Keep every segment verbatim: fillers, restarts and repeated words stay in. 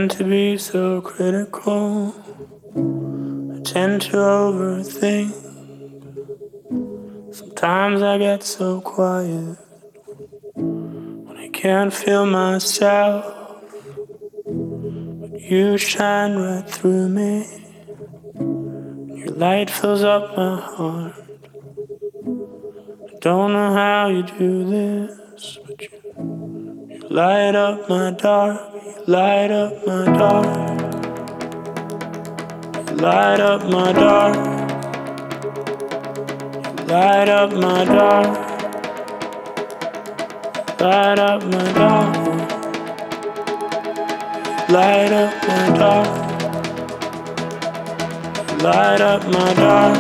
tend to be so critical. I tend to overthink. Sometimes I get so quiet when I can't feel myself. But you shine right through me. Your light fills up my heart. I don't know how you do this, but you, you light up my dark. You light up my dark. You light up my dark. You light up my dark. Light up my dark. Light up my dark. Light up my dark.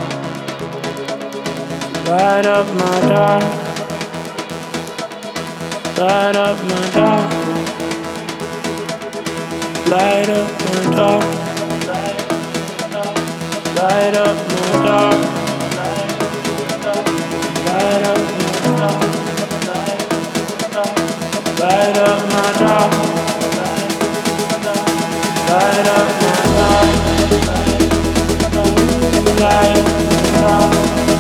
Light up my dark. Light up my dark. Light up my dark. Light up my dark. Light up my dark. Light up my dark. Light up my dark. Light up my dark.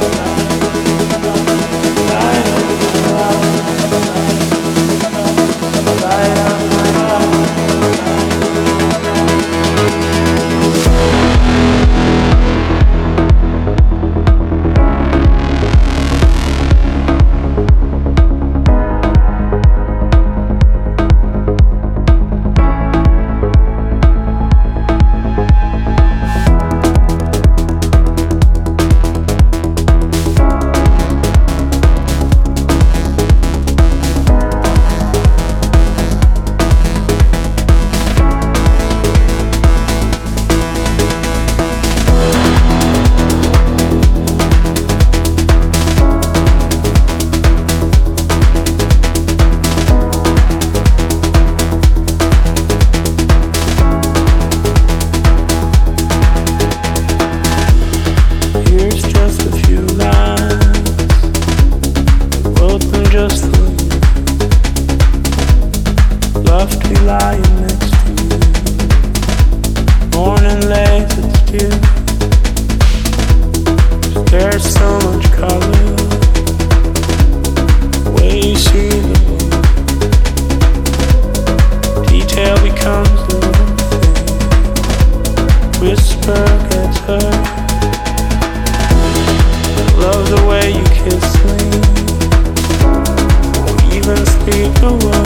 Light up my dark. Light up my dark. Love the way you kiss me, or even speak a word.